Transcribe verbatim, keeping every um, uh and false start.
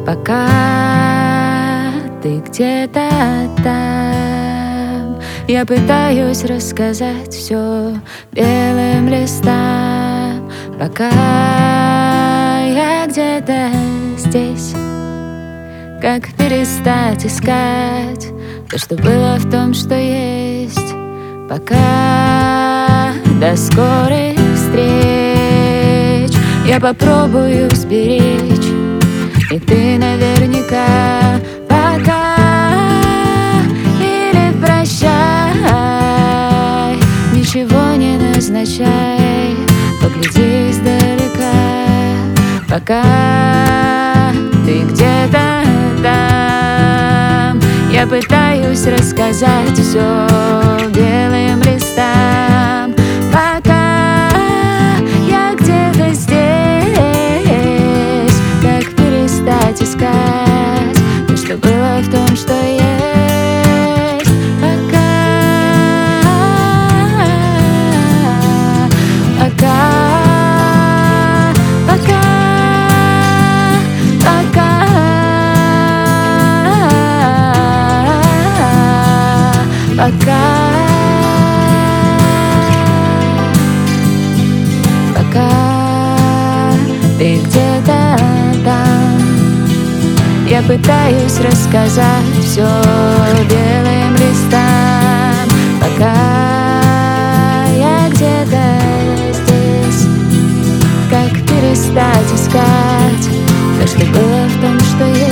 Пока ты где-то там, я пытаюсь рассказать все белым листам. Пока я где-то здесь, как перестать искать то, что было в том, что есть. Пока до скорых встреч я попробую сберечь, и ты наверняка пока или прощай, ничего не назначай, погляди издалека. Пока ты где-то там, я пытаюсь рассказать все белым листам. Пока я где-то здесь, как перестать искать то, что было в том, что есть. Пока, пока, пока, пока, пока, пока ты где-то там, я пытаюсь рассказать все белым листам. Пока я где-то здесь, как перестать искать то, что было в том, что есть.